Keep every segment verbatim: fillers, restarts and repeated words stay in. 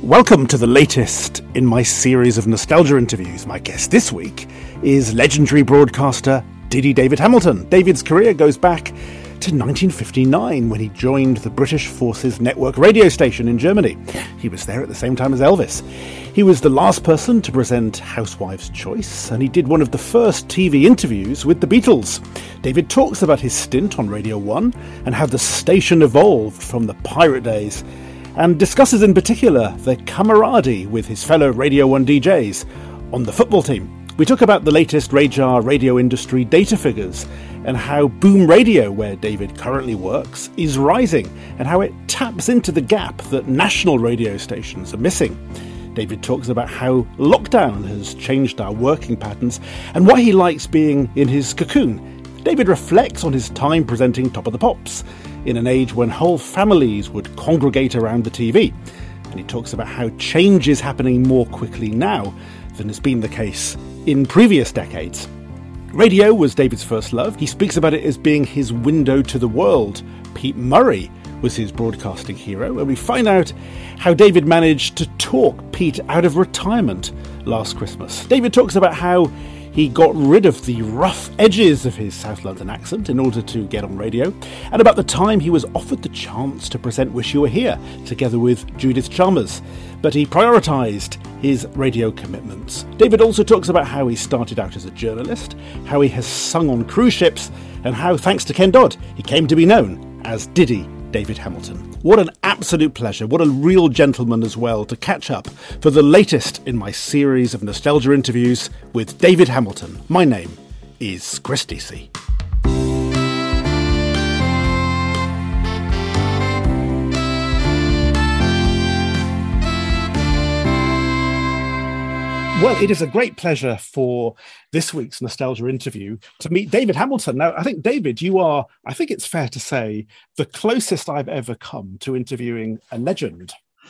Welcome to the latest in my series of nostalgia interviews. My guest this week is legendary broadcaster Diddy David Hamilton. David's career goes back to nineteen fifty-nine when he joined the British Forces Network radio station in Germany. He was there at the same time as Elvis. He was the last person to present Housewife's Choice, and he did one of the first T V interviews with the Beatles. David talks about his stint on Radio one and how the station evolved from the pirate days, and discusses in particular the camaraderie with his fellow Radio one D Js on the football team. We talk about the latest radar radio industry data figures and how Boom Radio, where David currently works, is rising and how it taps into the gap that national radio stations are missing. David talks about how lockdown has changed our working patterns and why he likes being in his cocoon. David reflects on his time presenting Top of the Pops in an age when whole families would congregate around the T V. And he talks about how change is happening more quickly now than has been the case in previous decades. Radio was David's first love. He speaks about it as being his window to the world. Pete Murray was his broadcasting hero, and we find out how David managed to talk Pete out of retirement last Christmas. David talks about how he got rid of the rough edges of his South London accent in order to get on radio, and about the time he was offered the chance to present Wish You Were Here together with Judith Chalmers, but he prioritised his radio commitments. David also talks about how he started out as a journalist, how he has sung on cruise ships, and how, thanks to Ken Dodd, he came to be known as Diddy David Hamilton. What an absolute pleasure, what a real gentleman as well, to catch up for the latest in my series of nostalgia interviews with David Hamilton. My name is Chris Deasy. Well, it is a great pleasure for this week's nostalgia interview to meet David Hamilton. Now, I think, David, you are, I think it's fair to say, the closest I've ever come to interviewing a legend.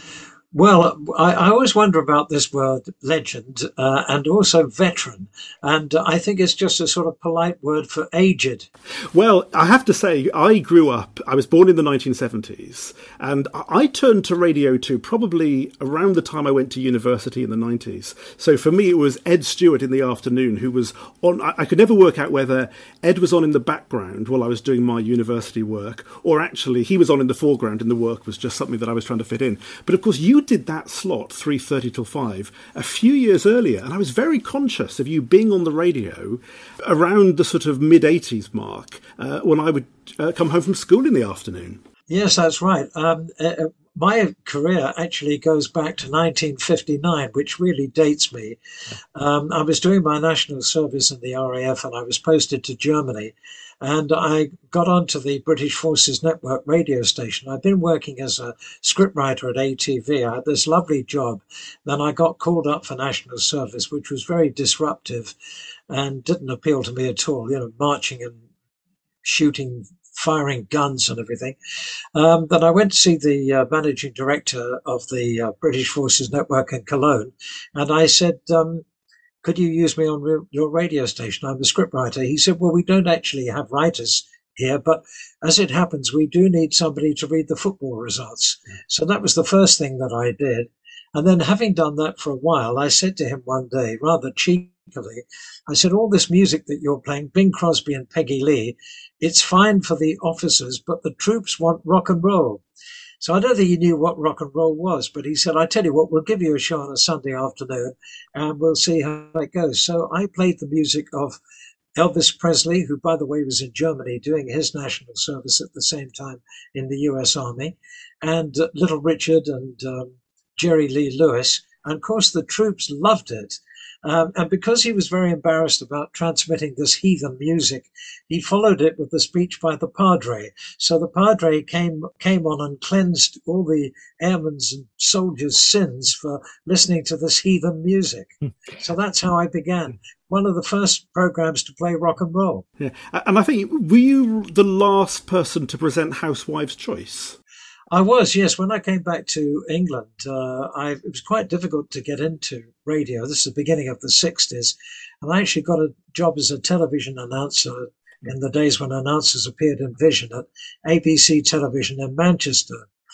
Well, I, I always wonder about this word legend uh, and also veteran. And uh, I think it's just a sort of polite word for aged. Well, I have to say, I grew up, I was born in the nineteen seventies, and I turned to Radio two probably around the time I went to university in the nineties. So for me, it was Ed Stewart in the afternoon who was on. I could never work out whether Ed was on in the background while I was doing my university work, or actually he was on in the foreground and the work was just something that I was trying to fit in. But of course, you did that slot, three thirty till five, a few years earlier, and I was very conscious of you being on the radio around the sort of mid-eighties mark uh, when I would uh, come home from school in the afternoon. Yes, that's right. Um, uh, my career actually goes back to nineteen fifty-nine, which really dates me. Um, I was doing my national service in the R A F and I was posted to Germany. And I got onto the British Forces Network radio station. I'd been working as a scriptwriter at A T V. I had this lovely job. Then I got called up for national service, which was very disruptive and didn't appeal to me at all, you know, marching and shooting, firing guns and everything. Um, then I went to see the uh, managing director of the uh, British Forces Network in Cologne. And I said, um, could you use me on re- your radio station? I'm a scriptwriter. He said, well, we don't actually have writers here, but as it happens, we do need somebody to read the football results. So that was the first thing that I did. And then having done that for a while, I said to him one day, rather cheekily, I said, all this music that you're playing, Bing Crosby and Peggy Lee, it's fine for the officers, but the troops want rock and roll. So I don't think he knew what rock and roll was, but he said, I tell you what, we'll give you a show on a Sunday afternoon and we'll see how it goes. So I played the music of Elvis Presley, who, by the way, was in Germany doing his national service at the same time in the U S Army, and uh, Little Richard and um, Jerry Lee Lewis. And of course, the troops loved it. Um, and because he was very embarrassed about transmitting this heathen music, he followed it with the speech by the Padre. So the Padre came came on and cleansed all the airmen's and soldiers' sins for listening to this heathen music. So that's how I began. One of the first programs to play rock and roll. Yeah, and I think, were you the last person to present Housewife's Choice? I was, yes. When I came back to England, uh, I, it was quite difficult to get into radio. This is the beginning of the sixties. And I actually got a job as a television announcer in the days when announcers appeared in vision at A B C Television in Manchester.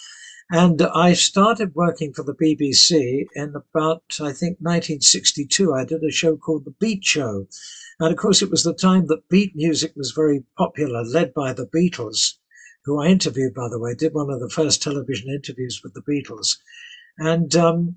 And I started working for the B B C in about, I think, nineteen sixty-two. I did a show called The Beat Show. And of course, it was the time that beat music was very popular, led by the Beatles, who I interviewed, by the way, did one of the first television interviews with the Beatles. And um,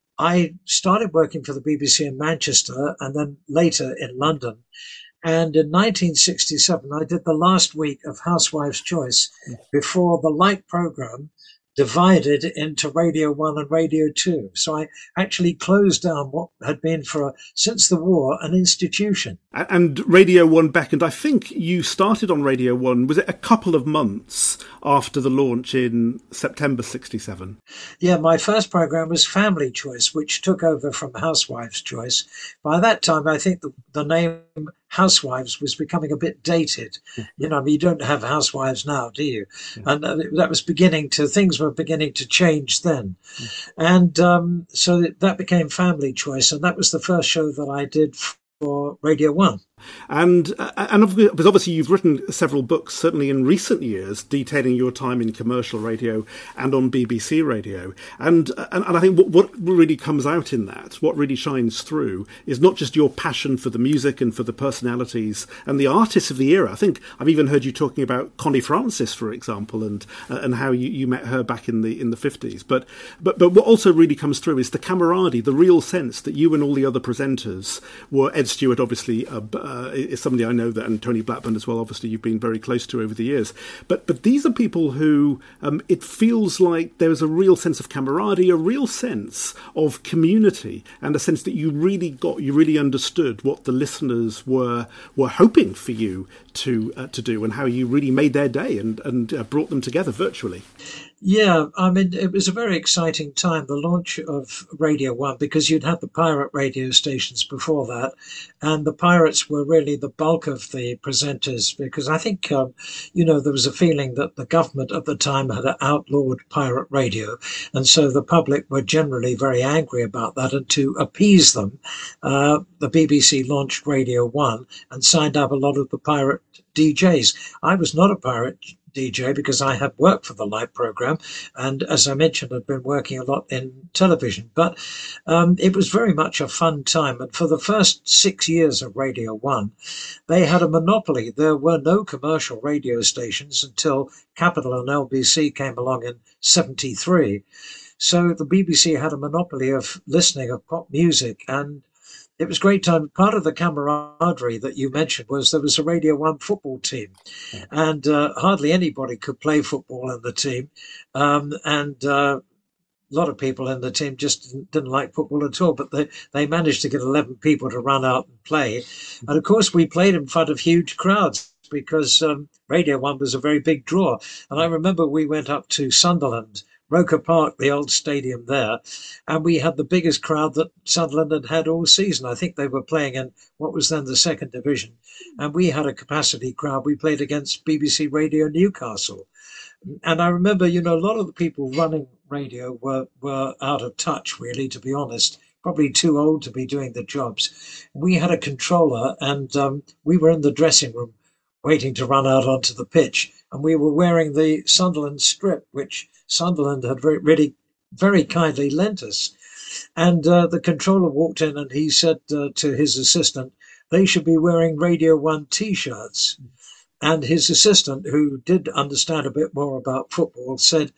I started working for the B B C in Manchester and then later in London. And in nineteen sixty-seven, I did the last week of Housewife's Choice before the Light programme divided into Radio one and Radio two. So I actually closed down what had been for, since the war, an institution. And Radio one beckoned. I think you started on Radio one, was it a couple of months after the launch in September sixty-seven? Yeah, my first programme was Family Choice, which took over from Housewife's Choice. By that time, I think the, the name Housewives was becoming a bit dated. Yeah. You know, I mean, you don't have housewives now, do you? Yeah. And uh, that was beginning to, things were beginning to change then. Yeah. And um, so that became Family Choice. And that was the first show that I did for Radio one. And and because obviously you've written several books, certainly in recent years, detailing your time in commercial radio and on B B C radio. And and, and I think what, what really comes out in that, what really shines through, is not just your passion for the music and for the personalities and the artists of the era. I think I've even heard you talking about Connie Francis, for example, and uh, and how you, you met her back in the in the fifties. But but but what also really comes through is the camaraderie, the real sense that you and all the other presenters were, Ed Stewart, obviously. Uh, Uh, is somebody I know that, and Tony Blackburn as well, obviously you've been very close to over the years. But but these are people who um, it feels like there is a real sense of camaraderie, a real sense of community, and a sense that you really got, you really understood what the listeners were were hoping for you to uh, to do, and how you really made their day and, and uh, brought them together virtually. Yeah, I mean, it was a very exciting time, the launch of Radio one, because you'd had the pirate radio stations before that, and the pirates were really the bulk of the presenters, because I think, um, you know, there was a feeling that the government at the time had outlawed pirate radio, and so the public were generally very angry about that, and to appease them, uh, the B B C launched Radio one and signed up a lot of the pirate D Js. I was not a pirate D J because I had worked for the Light programme, and as I mentioned, I'd been working a lot in television. But um, it was very much a fun time. And for the first six years of Radio one, they had a monopoly. There were no commercial radio stations until Capital and L B C came along in seventy-three. So the B B C had a monopoly of listening of pop music, and it was a great time. Part of the camaraderie that you mentioned was there was a Radio one football team, and uh, hardly anybody could play football in the team. Um, and uh, a lot of people in the team just didn't, didn't like football at all, but they, they managed to get eleven people to run out and play. And of course, we played in front of huge crowds because um, Radio one was a very big draw. And I remember we went up to Sunderland, Roker Park, the old stadium there, and we had the biggest crowd that Sunderland had had all season. I think they were playing in what was then the second division, and we had a capacity crowd. We played against B B C Radio Newcastle. And I remember, you know, a lot of the people running radio were, were out of touch, really, to be honest, probably too old to be doing the jobs. We had a controller, and um, we were in the dressing room waiting to run out onto the pitch, and we were wearing the Sunderland strip, which Sunderland had very, really very kindly lent us. And uh, the controller walked in and he said uh, to his assistant, they should be wearing Radio one T-shirts. And his assistant, who did understand a bit more about football, said,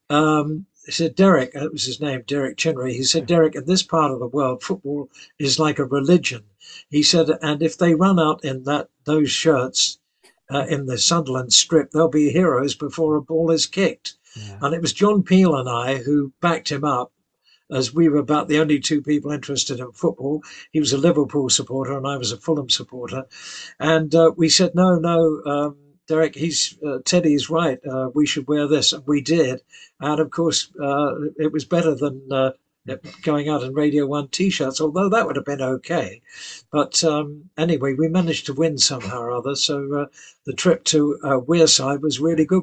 um, he said, Derek, that was his name, Derek Chinnery, he said, Derek, in this part of the world, football is like a religion. He said, and if they run out in that those shirts uh, in the Sunderland strip, they'll be heroes before a ball is kicked. Yeah. And it was John Peel and I who backed him up, as we were about the only two people interested in football. He was a Liverpool supporter and I was a Fulham supporter. And uh, we said, no, no, um, Derek, he's uh, Teddy's right. Uh, we should wear this. And we did. And of course, uh, it was better than uh, going out in Radio one T-shirts, although that would have been okay. But um, anyway, we managed to win somehow or other. So uh, the trip to uh, Wearside was a really good one.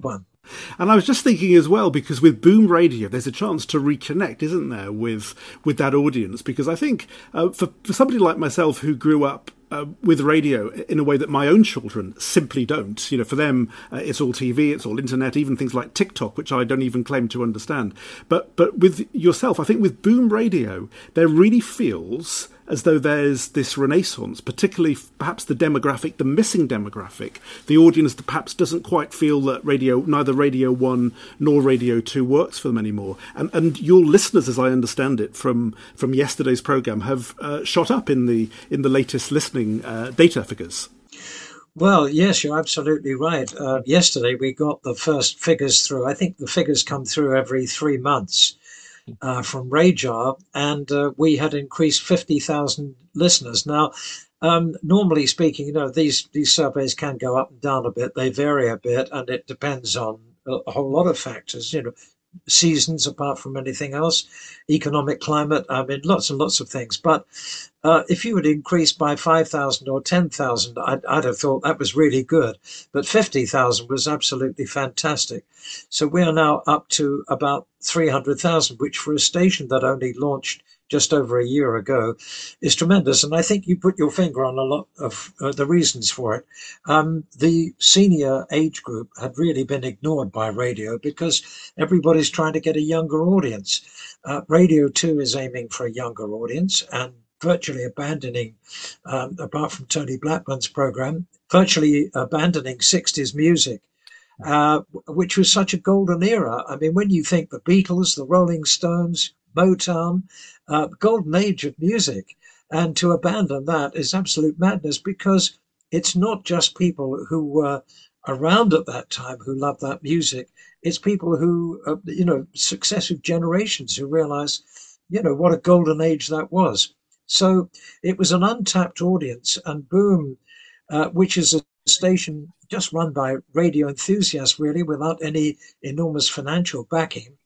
And I was just thinking as well, because with Boom Radio, there's a chance to reconnect, isn't there, with with that audience? Because I think uh, for, for somebody like myself who grew up uh, with radio in a way that my own children simply don't, you know, for them, uh, it's all T V, it's all internet, even things like TikTok, which I don't even claim to understand. But but with yourself, I think with Boom Radio, there really feels as though there's this renaissance, particularly perhaps the demographic, the missing demographic, the audience that perhaps doesn't quite feel that radio, neither Radio One nor Radio Two works for them anymore. And, and your listeners, as I understand it from from yesterday's programme, have uh, shot up in the in the latest listening uh, data figures. Well, yes, you're absolutely right. Uh, yesterday we got the first figures through. I think the figures come through every three months. Uh, from Radar, and uh, we had increased fifty thousand listeners. Now, um, normally speaking, you know, these, these surveys can go up and down a bit. They vary a bit, and it depends on a, a whole lot of factors, you know, seasons apart from anything else, economic climate, I mean, lots and lots of things. But uh, if you would increase by five thousand or ten thousand, I'd, I'd have thought that was really good. But fifty thousand was absolutely fantastic. So we are now up to about three hundred thousand, which for a station that only launched just over a year ago is tremendous. And I think you put your finger on a lot of uh, the reasons for it. Um, the senior age group had really been ignored by radio because everybody's trying to get a younger audience. Uh, Radio two is aiming for a younger audience and virtually abandoning, um, apart from Tony Blackburn's program, virtually abandoning sixties music. Uh, which was such a golden era. I mean, when you think the Beatles, the Rolling Stones, Motown, uh, golden age of music, and to abandon that is absolute madness, because it's not just people who were around at that time who love that music. It's people who, uh, you know, successive generations who realize, you know, what a golden age that was. So it was an untapped audience, and Boom, uh, which is a station just run by radio enthusiasts, really, without any enormous financial backing,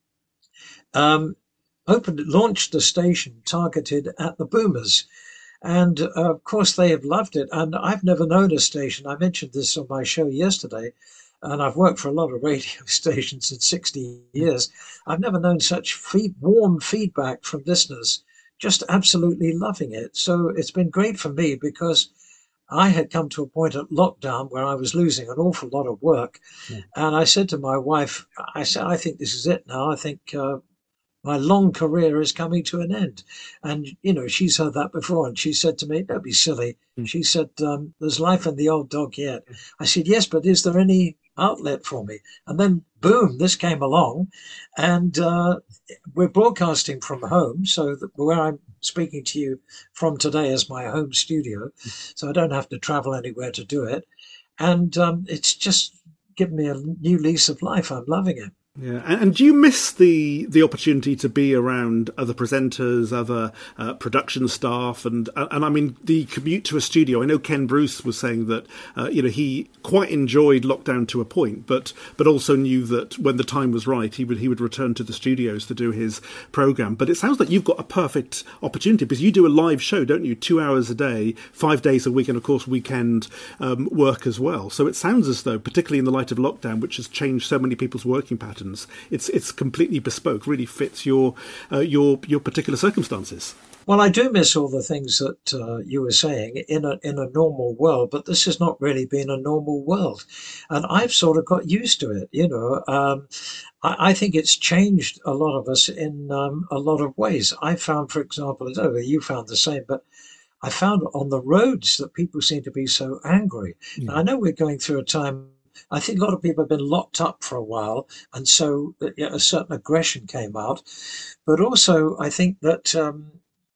um, opened, launched the station targeted at the boomers. And uh, of course, they have loved it. And I've never known a station, I mentioned this on my show yesterday, and I've worked for a lot of radio stations in sixty years. I've never known such feed, warm feedback from listeners, just absolutely loving it. So it's been great for me, because I had come to a point at lockdown where I was losing an awful lot of work. Yeah. And I said to my wife, I said, I think this is it now. I think uh, my long career is coming to an end. And, you know, she's heard that before. And she said to me, don't be silly. Mm. She said, um, there's life in the old dog yet. I said, yes, but is there any outlet for me? And then, boom, this came along. And uh, we're broadcasting from home. So that where I'm speaking to you from today is my home studio. So I don't have to travel anywhere to do it. And um, it's just given me a new lease of life. I'm loving it. Yeah, and, and do you miss the the opportunity to be around other presenters, other uh, production staff, and and I mean the commute to a studio? I know Ken Bruce was saying that uh, you know he quite enjoyed lockdown to a point, but but also knew that when the time was right, he would he would return to the studios to do his program. But it sounds like you've got a perfect opportunity, because you do a live show, don't you? Two hours a day, five days a week, and of course weekend um, work as well. So it sounds as though, particularly in the light of lockdown, which has changed so many people's working patterns, It's it's completely bespoke, really fits your uh, your your particular circumstances. Well, I do miss all the things that uh, you were saying in a in a normal world, but this has not really been a normal world, and I've sort of got used to it. You know, um, I, I think it's changed a lot of us in um, a lot of ways. I found, for example, I don't know, you found the same, but I found on the roads that people seem to be so angry. Yeah. I know we're going through a time. I think a lot of people have been locked up for a while, and so a certain aggression came out. But also, I think that, um,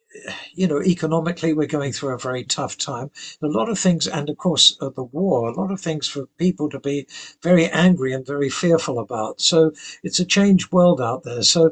you know, economically, we're going through a very tough time. A lot of things, and of course, uh, the war, a lot of things for people to be very angry and very fearful about. So it's a changed world out there. So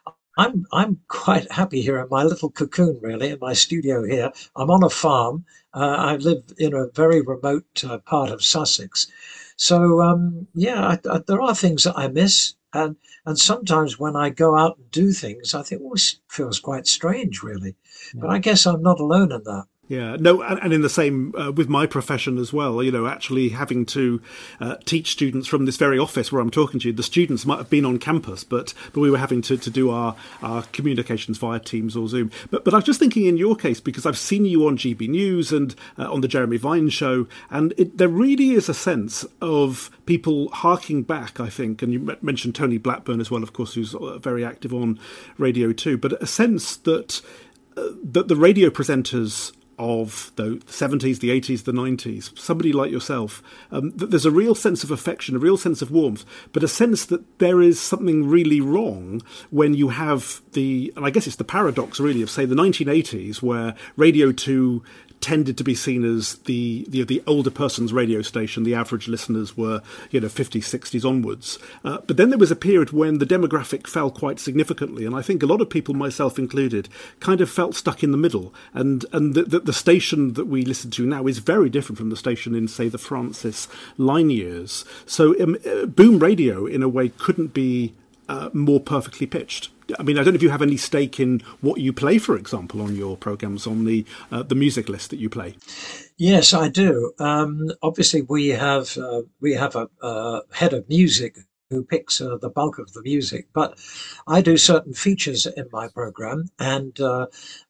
I'm I'm quite happy here in my little cocoon, really, in my studio here. I'm on a farm. Uh, I live in a very remote uh, part of Sussex. So, um, yeah, I, I, there are things that I miss. And, and sometimes when I go out and do things, I think, oh, this feels quite strange, really. Yeah. But I guess I'm not alone in that. Yeah, no, and, and in the same uh, with my profession as well, you know, actually having to uh, teach students from this very office where I'm talking to you, the students might have been on campus, but but we were having to, to do our, our communications via Teams or Zoom. But but I was just thinking in your case, because I've seen you on G B News and uh, on the Jeremy Vine show, and it, there really is a sense of people harking back, I think, and you mentioned Tony Blackburn as well, of course, who's very active on Radio two, but a sense that, uh, that the radio presenters of the seventies, the eighties, the nineties, somebody like yourself, um, that there's a real sense of affection, a real sense of warmth, but a sense that there is something really wrong when you have the, and I guess it's the paradox really of, say, the nineteen eighties, where Radio two tended to be seen as the, the the older person's radio station. The average listeners were, you know, fifties, sixties onwards. Uh, but then there was a period when the demographic fell quite significantly, and I think a lot of people, myself included, kind of felt stuck in the middle. And and the, the, the station that we listen to now is very different from the station in, say, the Francis line years. So um, uh, Boom Radio, in a way, couldn't be uh, more perfectly pitched. I mean, I don't know if you have any stake in what you play, for example, on your programmes, on the uh, the music list that you play. Yes, I do. Um, obviously, we have uh, we have a, a head of music who picks uh, the bulk of the music, but I do certain features in my programme, and uh,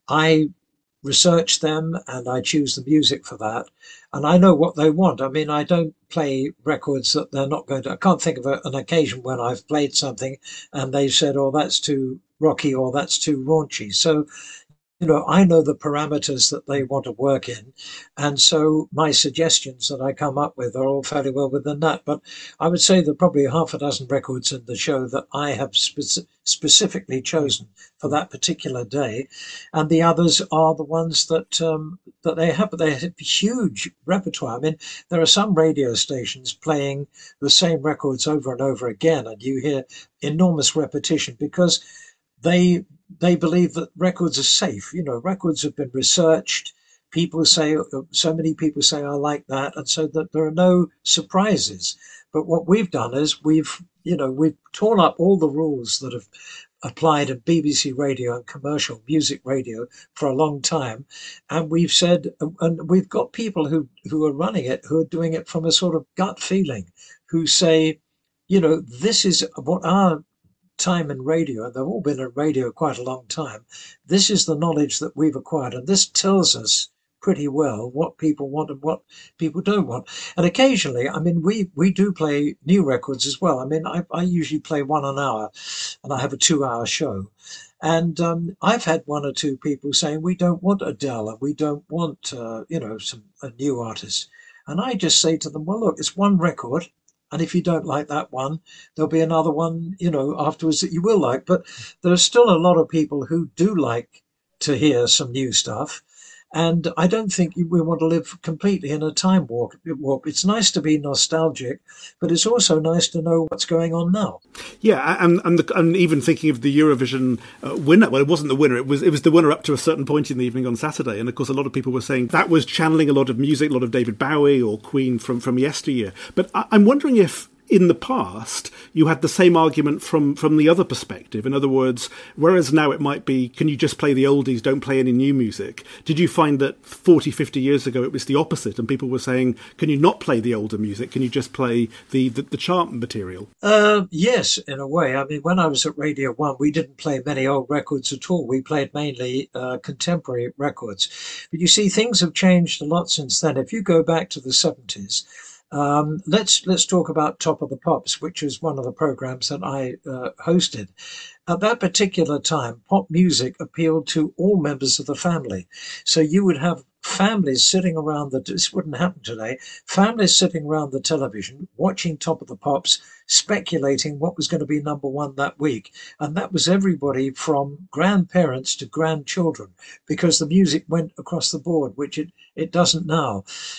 I research them and I choose the music for that, and I know what they want. I mean, I don't play records that they're not going to. I can't think of a, an occasion when I've played something and they said, "Oh, that's too rocky," or "That's too raunchy." So, you know, I know the parameters that they want to work in. And so my suggestions that I come up with are all fairly well within that. But I would say there are probably half a dozen records in the show that I have speci- specifically chosen for that particular day. And the others are the ones that um, that they have. But they have a huge repertoire. I mean, there are some radio stations playing the same records over and over again, and you hear enormous repetition because they they believe that records are safe. You know, records have been researched. People say, so many people say, I like that. And so that there are no surprises. But what we've done is we've, you know, we've torn up all the rules that have applied at B B C Radio and commercial music radio for a long time. And we've said, and we've got people who, who are running it, who are doing it from a sort of gut feeling, who say, you know, this is what our time in radio, and they've all been in radio quite a long time, this is the knowledge that we've acquired, and this tells us pretty well what people want and what people don't want. And occasionally, I mean, we we do play new records as well. I mean, I, I usually play one an hour, and I have a two-hour show. And um, I've had one or two people saying, we don't want Adele, and we don't want, uh, you know, some a new artist. And I just say to them, well, look, it's one record. And if you don't like that one, there'll be another one, you know, afterwards that you will like. But there are still a lot of people who do like to hear some new stuff. And I don't think we want to live completely in a time warp. It's nice to be nostalgic, but it's also nice to know what's going on now. Yeah, and and, the, and even thinking of the Eurovision uh, winner, well, it wasn't the winner, it was it was the winner up to a certain point in the evening on Saturday. And of course, a lot of people were saying that was channeling a lot of music, a lot of David Bowie or Queen from, from yesteryear. But I, I'm wondering if, in the past, you had the same argument from, from the other perspective. In other words, whereas now it might be, can you just play the oldies, don't play any new music? Did you find that forty, fifty years ago it was the opposite, and people were saying, can you not play the older music? Can you just play the, the, the chart material? Uh, yes, in a way. I mean, when I was at Radio one, we didn't play many old records at all. We played mainly uh, contemporary records. But you see, things have changed a lot since then. If you go back to the seventies, Um, let's let's talk about Top of the Pops, which is one of the programs that I uh, hosted. At that particular time, pop music appealed to all members of the family. So you would have families sitting around the, this wouldn't happen today, families sitting around the television, watching Top of the Pops, speculating what was going to be number one that week. And that was everybody from grandparents to grandchildren, because the music went across the board, which it, it doesn't now.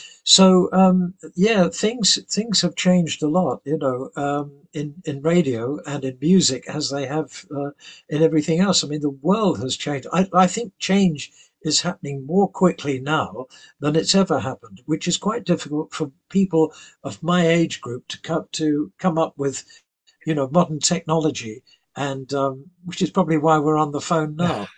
So, um, yeah, things things have changed a lot, you know, um, in, in radio and in music, as they have uh, in everything else. I mean, the world has changed. I, I think change is happening more quickly now than it's ever happened, which is quite difficult for people of my age group to come, to come up with, you know, modern technology and um, which is probably why we're on the phone now.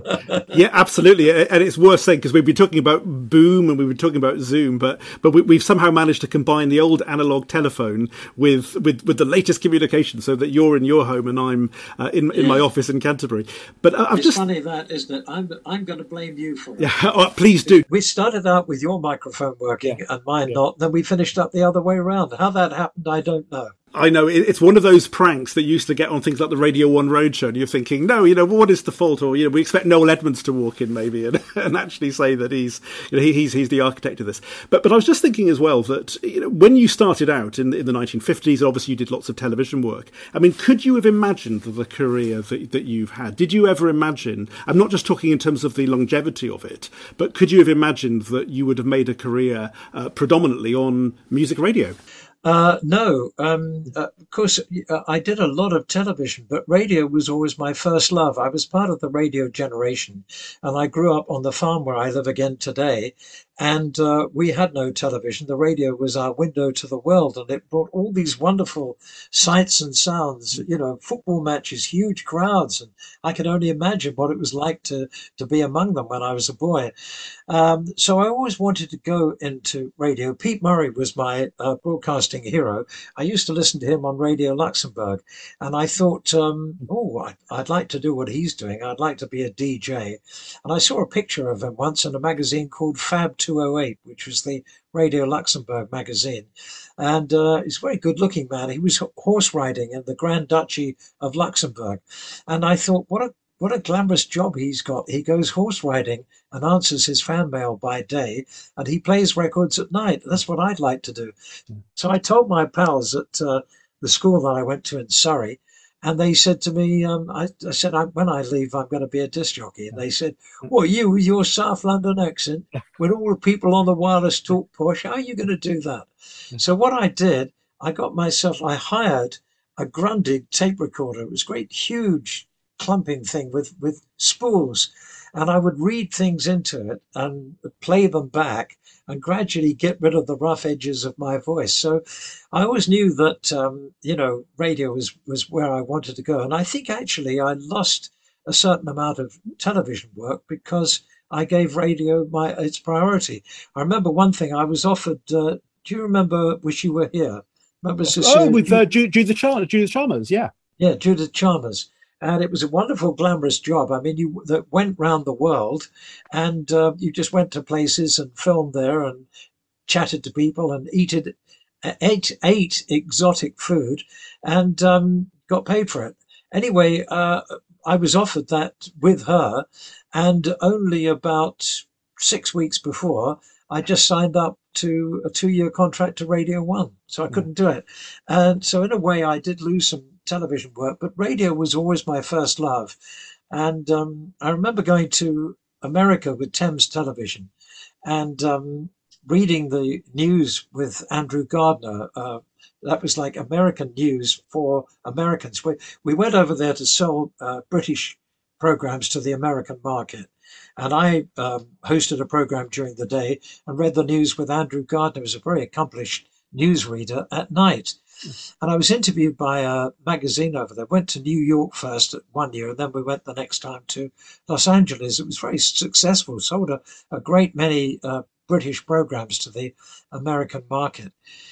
Yeah, absolutely, and it's worth saying because we've been talking about Boom and we've been talking about Zoom, but but we, we've somehow managed to combine the old analog telephone with with, with the latest communication, so that you're in your home and I'm uh, in in yeah. my office in Canterbury. But uh, I've it's just funny that, isn't it? I'm I'm going to blame you for it. Yeah, oh, please do. We started out with your microphone working yeah. and mine yeah. not. Then we finished up the other way around. How that happened, I don't know. I know it's one of those pranks that used to get on things like the Radio One Roadshow, and you're thinking, no, you know, what is the fault? Or, you know, we expect Noel Edmonds to walk in maybe and, and actually say that he's, you know, he, he's he's the architect of this. But but I was just thinking as well that, you know, when you started out in the, in the nineteen fifties, obviously you did lots of television work. I mean, could you have imagined the career that that you've had? Did you ever imagine? I'm not just talking in terms of the longevity of it, but could you have imagined that you would have made a career uh, predominantly on music radio? Uh, no, um, uh, of course, uh, I did a lot of television, but radio was always my first love. I was part of the radio generation, and I grew up on the farm where I live again today. And uh, we had no television. The radio was our window to the world, and it brought all these wonderful sights and sounds, you know, football matches, huge crowds. And I could only imagine what it was like to, to be among them when I was a boy. Um, so I always wanted to go into radio. Pete Murray was my uh, broadcasting hero. I used to listen to him on Radio Luxembourg, and I thought, um, oh, I, I'd like to do what he's doing. I'd like to be a D J. And I saw a picture of him once in a magazine called Fab two oh eight, which was the Radio Luxembourg magazine. And uh, he's a very good-looking man. He was horse riding in the Grand Duchy of Luxembourg. And I thought, what a What a glamorous job he's got. He goes horse riding and answers his fan mail by day, and he plays records at night. That's what I'd like to do. Mm. So I told my pals at uh, the school that I went to in Surrey, and they said to me, um, I, I said, I, when I leave, I'm going to be a disc jockey. And they said, well, you with your South London accent, when all the people on the wireless talk posh, how are you going to do that? Mm. So what I did, I got myself, I hired a Grundig tape recorder. It was great, huge, clumping thing with, with spools, and I would read things into it and play them back and gradually get rid of the rough edges of my voice. So I always knew that, um, you know, radio was, was where I wanted to go. And I think actually I lost a certain amount of television work because I gave radio my its priority. I remember one thing I was offered, uh, do you remember Wish You Were Here? Remember Cecilia? Oh, with uh, Judith Chalmers, Judith Chalmers, yeah. Yeah, Judith Chalmers. And it was a wonderful, glamorous job. I mean, you that went round the world, and uh, you just went to places and filmed there and chatted to people and eated, ate, ate exotic food and um, got paid for it. Anyway, uh, I was offered that with her, and only about six weeks before, I just signed up to a two-year contract to Radio One, so I couldn't do it. And so in a way, I did lose some television work, but radio was always my first love. And um, I remember going to America with Thames Television and um, reading the news with Andrew Gardner. Uh, that was like American news for Americans. We, we went over there to sell uh, British programs to the American market. And I um, hosted a program during the day and read the news with Andrew Gardner, who was a very accomplished newsreader, at night. And I was interviewed by a magazine over there. Went to New York first one year, and then we went the next time to Los Angeles. It was very successful, sold a, a great many uh, British programs to the American market,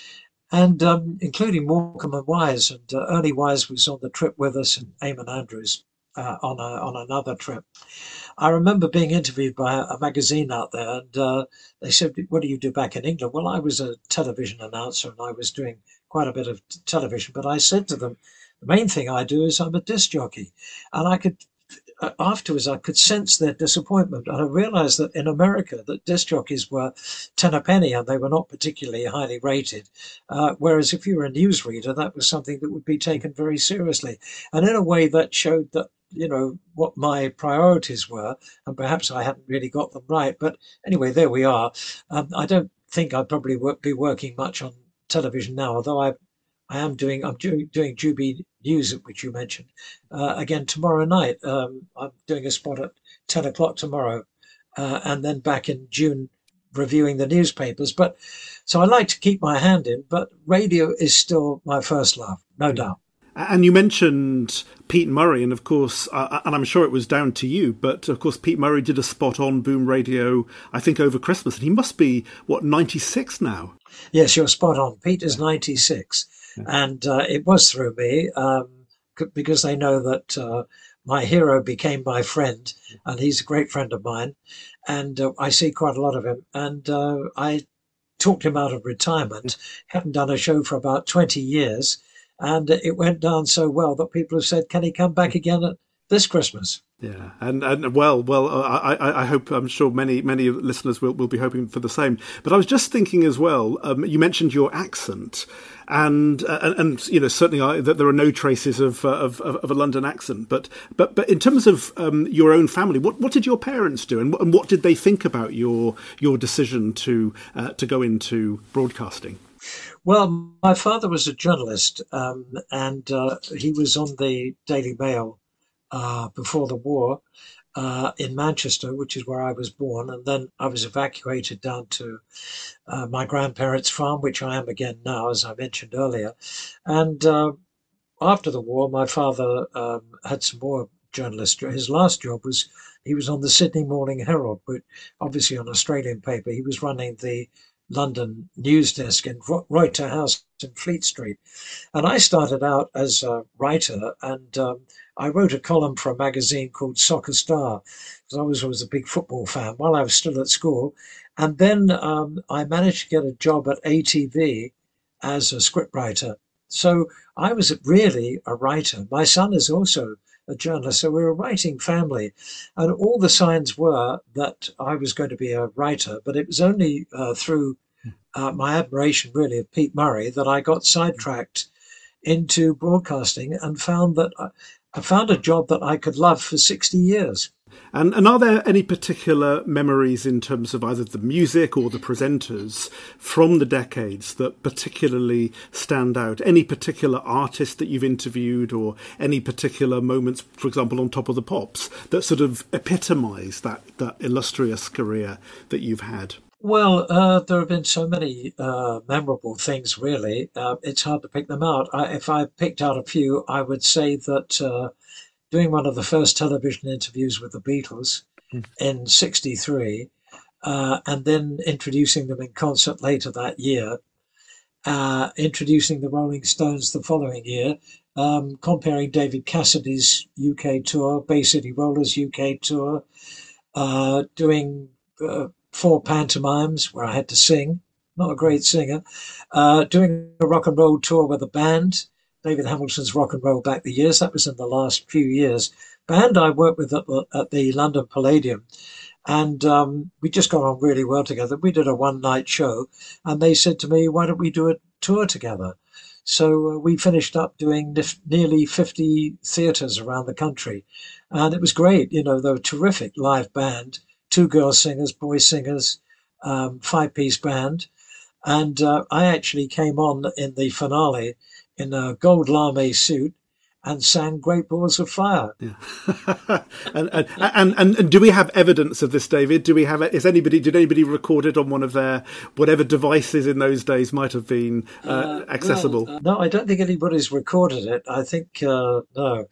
and um, including Morecambe and Wise. And uh, Ernie Wise was on the trip with us, and Eamon Andrews uh, on a, on another trip. I remember being interviewed by a, a magazine out there, and uh, they said, "What do you do back in England?" Well, I was a television announcer, and I was doing quite a bit of t- television, but I said to them, the main thing I do is I'm a disc jockey. And I could, uh, afterwards, I could sense their disappointment. And I realized that in America, that disc jockeys were ten a penny and they were not particularly highly rated. Uh, whereas if you were a newsreader, that was something that would be taken very seriously. And in a way that showed that, you know, what my priorities were, and perhaps I hadn't really got them right. But anyway, there we are. Um, I don't think I'd probably work, be working much on television now, although I I am doing I'm doing doing Jubi News, which you mentioned, uh, again tomorrow night. Um, I'm doing a spot at ten o'clock tomorrow, uh, and then back in June reviewing the newspapers. But so I like to keep my hand in, but radio is still my first love, no doubt. And you mentioned Pete Murray, and of course, uh, and I'm sure it was down to you, but of course, Pete Murray did a spot on Boom Radio, I think, over Christmas, and he must be, what, ninety-six now? Yes, you're spot on. Pete is ninety-six, yeah. and uh, it was through me, um, because they know that uh, my hero became my friend, and he's a great friend of mine, and uh, I see quite a lot of him, and uh, I talked him out of retirement, hadn't done a show for about twenty years, and it went down so well that people have said, can he come back again at this Christmas? Yeah, and and well, well, I, I, I hope, I'm sure many many listeners will, will be hoping for the same. But I was just thinking as well. Um, you mentioned your accent, and uh, and, and you know certainly I, that there are no traces of, uh, of of a London accent. But but but in terms of um, your own family, what what did your parents do, and what, and what did they think about your your decision to uh, to go into broadcasting? Well, my father was a journalist, um, and uh, he was on the Daily Mail Uh, before the war uh, in Manchester, which is where I was born. And then I was evacuated down to uh, my grandparents' farm, which I am again now, as I mentioned earlier. And uh, after the war, my father um, had some more journalists. His last job was he was on the Sydney Morning Herald, but obviously an Australian paper. He was running the London news desk in Reuter House in Fleet Street. And I started out as a writer, and um, I wrote a column for a magazine called Soccer Star, because I was, was a big football fan while I was still at school. And then um, I managed to get a job at A T V as a scriptwriter. So I was really a writer. My son is also a journalist, so we were a writing family. And all the signs were that I was going to be a writer, but it was only uh, through uh, my admiration, really, of Pete Murray that I got sidetracked into broadcasting and found that I, I found a job that I could love for sixty years. And, and are there any particular memories in terms of either the music or the presenters from the decades that particularly stand out? Any particular artist that you've interviewed, or any particular moments, for example, on Top of the Pops, that sort of epitomise that, that illustrious career that you've had? Well, uh, there have been so many uh, memorable things, really. Uh, it's hard to pick them out. I, if I picked out a few, I would say that uh, doing one of the first television interviews with the Beatles mm. in sixty-three, uh, and then introducing them in concert later that year, uh, introducing the Rolling Stones the following year, um, comparing David Cassidy's U K tour, Bay City Rollers U K tour, uh, doing uh, four pantomimes where I had to sing, not a great singer, uh, doing a rock and roll tour with a band, David Hamilton's Rock and Roll Back the Years. That was in the last few years. Band I worked with at the, at the London Palladium, and um, we just got on really well together. We did a one-night show, and they said to me, why don't we do a tour together? So uh, we finished up doing nif- nearly fifty theatres around the country, and it was great. You know, they were a terrific live band, two girl singers, boy singers, um, five-piece band. And uh, I actually came on in the finale in a gold lame suit and sang Great Balls of Fire. Yeah. and, and, and, and, and do we have evidence of this, David? Do we have, is anybody, did anybody record it on one of their, whatever devices in those days might have been uh, uh, accessible? Well, uh, no, I don't think anybody's recorded it. I think, uh, no.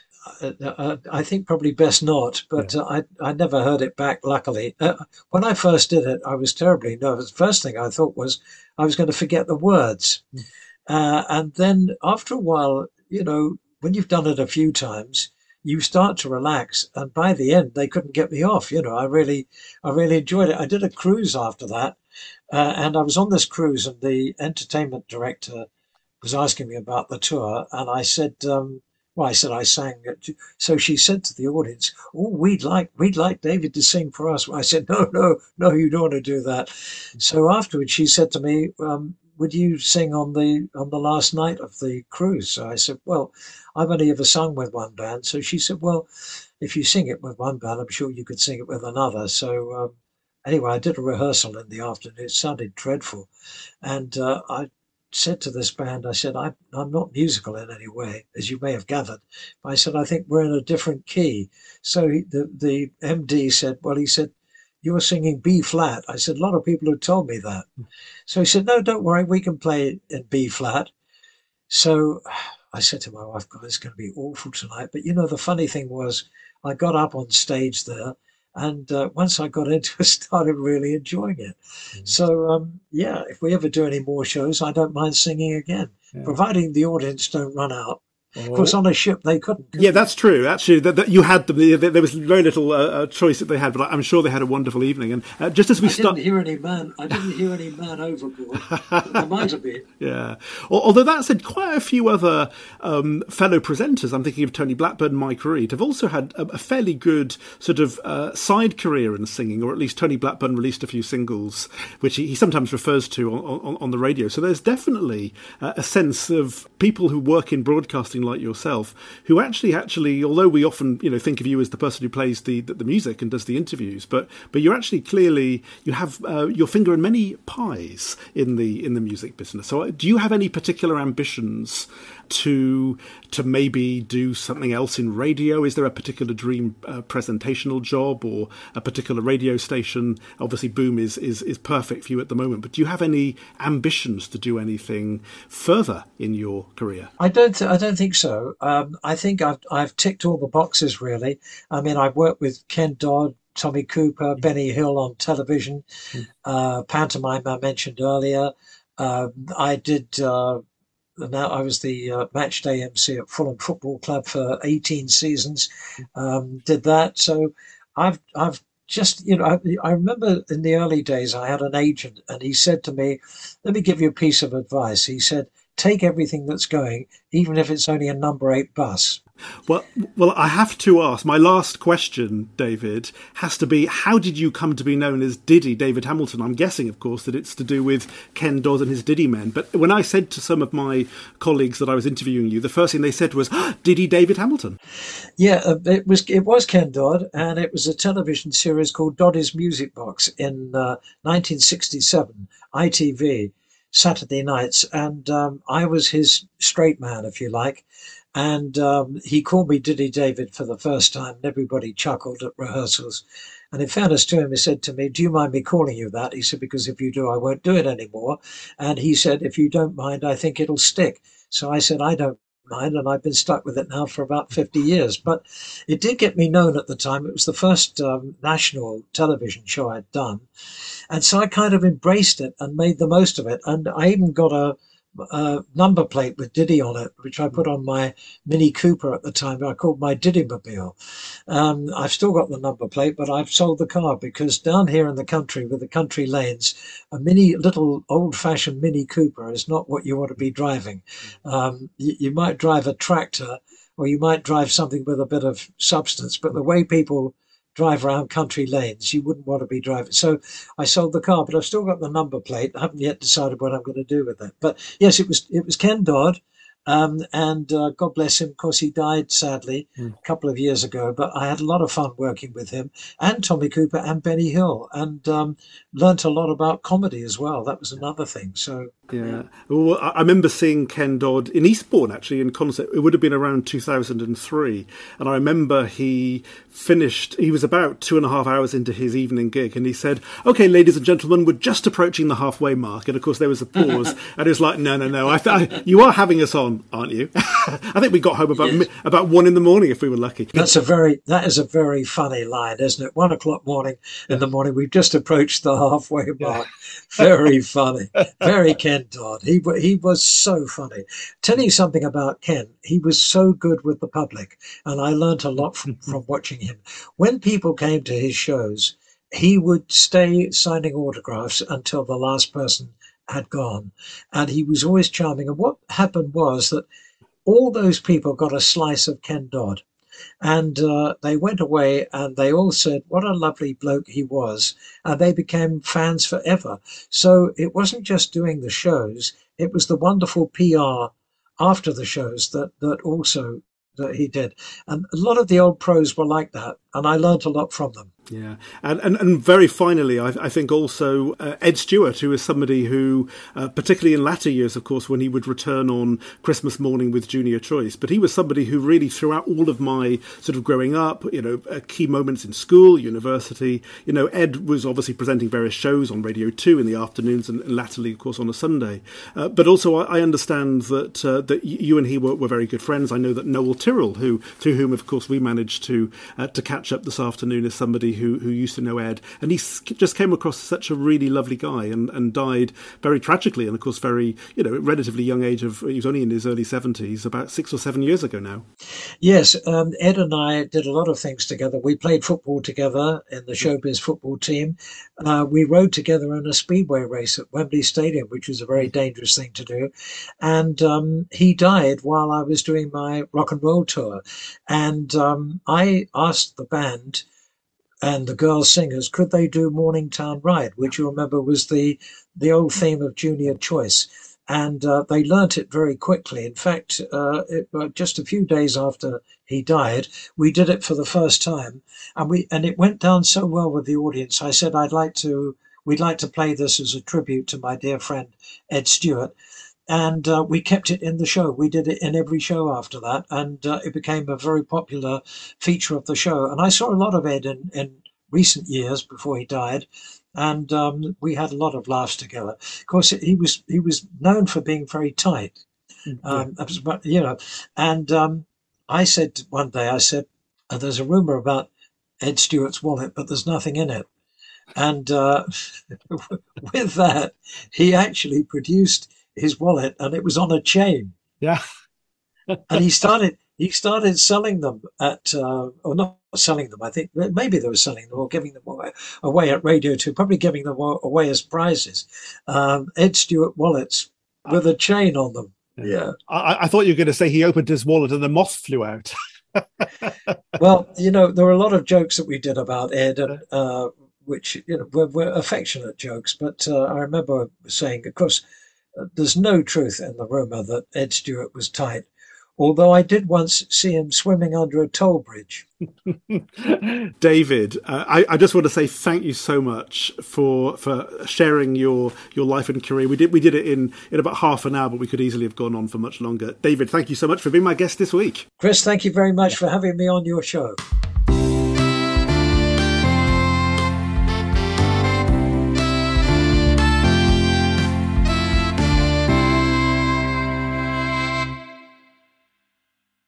Uh, I think probably best not, but yeah. uh, I I never heard it back, luckily. Uh, when I first did it, I was terribly nervous. First thing I thought was I was going to forget the words. Mm. Uh, and then after a while, you know, when you've done it a few times, you start to relax. And by the end, they couldn't get me off. You know, I really, I really enjoyed it. I did a cruise after that. Uh, and I was on this cruise, and the entertainment director was asking me about the tour. And I said, um, well, I said I sang. So she said to the audience, "Oh, we'd like we'd like David to sing for us." I said, "No, no, no, you don't want to do that." So afterwards, she said to me, um, "Would you sing on the on the last night of the cruise?" So I said, "Well, I've only ever sung with one band." So she said, "Well, if you sing it with one band, I'm sure you could sing it with another." So um, anyway, I did a rehearsal in the afternoon. It sounded dreadful, and uh, I said to this band, I said, I, I'm not musical in any way, as you may have gathered. But I said, I think we're in a different key. So he, the, the M D said, well, he said, you're singing B flat. I said, a lot of people have told me that. So he said, no, don't worry, we can play in B flat. So I said to my wife, God, it's going to be awful tonight. But, you know, the funny thing was I got up on stage there, and uh, once I got into it, I started really enjoying it. Mm. So, um, yeah, if we ever do any more shows, I don't mind singing again, yeah. providing the audience don't run out. Oh. Of course, on a ship, they couldn't. Could yeah, that's true. Actually, that, that you had them. There was very little uh, choice that they had, but I'm sure they had a wonderful evening. And uh, just as we start, I didn't hear any man. I didn't hear any man overboard. There might have been. Yeah. Although that said, quite a few other um, fellow presenters, I'm thinking of Tony Blackburn, Mike Reid, have also had a, a fairly good sort of uh, side career in singing, or at least Tony Blackburn released a few singles, which he, he sometimes refers to on, on, on the radio. So there's definitely uh, a sense of people who work in broadcasting like yourself, who actually, actually, although we often, you know, think of you as the person who plays the the, the music and does the interviews, but but you're actually clearly you have uh, your finger in many pies in the in the music business. So, do you have any particular ambitions to to maybe do something else in radio? Is there a particular dream uh, presentational job or a particular radio station? Obviously, Boom is, is is perfect for you at the moment, but do you have any ambitions to do anything further in your career? I don't. Th- I don't think so. Um, I think I've I've ticked all the boxes really. I mean, I've worked with Ken Dodd, Tommy Cooper, mm. Benny Hill on television, mm. uh, pantomime I mentioned earlier. Um, I did. Uh, Now I was the uh, match day M C at Fulham Football Club for eighteen seasons. Um, did that, so I've I've just you know I, I remember in the early days I had an agent, and he said to me, "Let me give you a piece of advice." He said, "Take everything that's going, even if it's only a number eight bus." Well, well, I have to ask, my last question, David, has to be, how did you come to be known as Diddy David Hamilton? I'm guessing, of course, that it's to do with Ken Dodd and his Diddy men. But when I said to some of my colleagues that I was interviewing you, the first thing they said was, oh, Diddy David Hamilton. Yeah, uh, it was it was Ken Dodd, and it was a television series called Doddy's Music Box in uh, nineteen sixty-seven, I T V, Saturday nights. And um, I was his straight man, if you like. And um, he called me Diddy David for the first time, and everybody chuckled at rehearsals. And in fairness to him, he said to me, "Do you mind me calling you that?" He said, "Because if you do, I won't do it anymore." And he said, "If you don't mind, I think it'll stick." So I said, "I don't mind," and I've been stuck with it now for about fifty years. But it did get me known at the time. It was the first um, national television show I'd done. And so I kind of embraced it and made the most of it. And I even got a Uh, number plate with Diddy on it, which I put on my Mini Cooper at the time. I called my Diddy-mobile. Um, I've still got the number plate, but I've sold the car because down here in the country with the country lanes, a mini little old-fashioned Mini Cooper is not what you want to be driving. Um, you, you might drive a tractor, or you might drive something with a bit of substance, but the way people drive around country lanes, you wouldn't want to be driving. So I sold the car, but I've still got the number plate. I haven't yet decided what I'm going to do with it. But yes, it was it was Ken Dodd, um, and uh, God bless him. Of course, he died sadly mm. a couple of years ago. But I had a lot of fun working with him, and Tommy Cooper and Benny Hill, and um, learnt a lot about comedy as well. That was another thing. So. Yeah, well, I remember seeing Ken Dodd in Eastbourne, actually, in concert. It would have been around two thousand three. And I remember he finished, he was about two and a half hours into his evening gig, and he said, "Okay, ladies and gentlemen, we're just approaching the halfway mark." And of course, there was a pause, and it was like, no, no, no, I th- I, you are having us on, aren't you? I think we got home about yes. about one in the morning, if we were lucky. That's a very, that is a very funny line, isn't it? One o'clock morning in the morning, we've just approached the halfway mark. Very funny. Very Ken Dodd. He he was so funny. Tell you something about Ken. He was so good with the public, and I learnt a lot from, from watching him. When people came to his shows, he would stay signing autographs until the last person had gone, and he was always charming. And what happened was that all those people got a slice of Ken Dodd. And uh, they went away and they all said, what a lovely bloke he was. And they became fans forever. So it wasn't just doing the shows. It was the wonderful P R after the shows that, that also that he did. And a lot of the old pros were like that. and I learnt a lot from them. Yeah, and and, and very finally, I, I think also uh, Ed Stewart, who is somebody who, uh, particularly in latter years, of course, when he would return on Christmas morning with Junior Choice, but he was somebody who really, throughout all of my sort of growing up, you know, uh, key moments in school, university, you know, Ed was obviously presenting various shows on Radio two in the afternoons, and, and latterly, of course, on a Sunday. Uh, but also, I, I understand that uh, that you and he were, were very good friends. I know that Noel Tyrrell, who through whom, of course, we managed to uh, to catch up this afternoon, is somebody who, who used to know Ed, and he just came across such a really lovely guy, and, and died very tragically, and of course very, you know, relatively young age of, he was only in his early seventies, about six or seven years ago now. Yes, um, Ed and I did a lot of things together. We played football together in the Showbiz football team. Uh, we rode together in a speedway race at Wembley Stadium, which was a very dangerous thing to do. And um, he died while I was doing my rock and roll tour. And um, I asked the band and the girl singers, could they do Morningtown Ride, which you remember was the the old theme of Junior Choice. And uh, they learnt it very quickly. In fact, uh, it, uh, just a few days after he died, we did it for the first time, and we and it went down so well with the audience. I said, I'd like to, we'd like to play this as a tribute to my dear friend Ed Stewart. And uh, we kept it in the show. We did it in every show after that. And uh, it became a very popular feature of the show. And I saw a lot of Ed in, in recent years before he died. And um, we had a lot of laughs together. Of course, he was he was known for being very tight. Um, yeah. But, you know, and um, I said one day, I said, oh, there's a rumor about Ed Stewart's wallet, but there's nothing in it. And uh, with that, he actually produced his wallet, and it was on a chain. Yeah. And he started he started selling them at, uh, or not selling them, I think maybe they were selling them or giving them away, away at Radio two, probably giving them away as prizes. Um, Ed Stewart wallets with a chain on them. Yeah. I, I thought you were going to say he opened his wallet and the moth flew out. Well, you know, there were a lot of jokes that we did about Ed, and uh, which, you know, were, were affectionate jokes. But uh, I remember saying, of course, uh, there's no truth in the rumor that Ed Stewart was tight, although I did once see him swimming under a toll bridge. David, uh, I, I just want to say thank you so much for for sharing your your life and career. We did we did it in, in about half an hour, but we could easily have gone on for much longer. David, thank you so much for being my guest this week. Chris, thank you very much for having me on your show.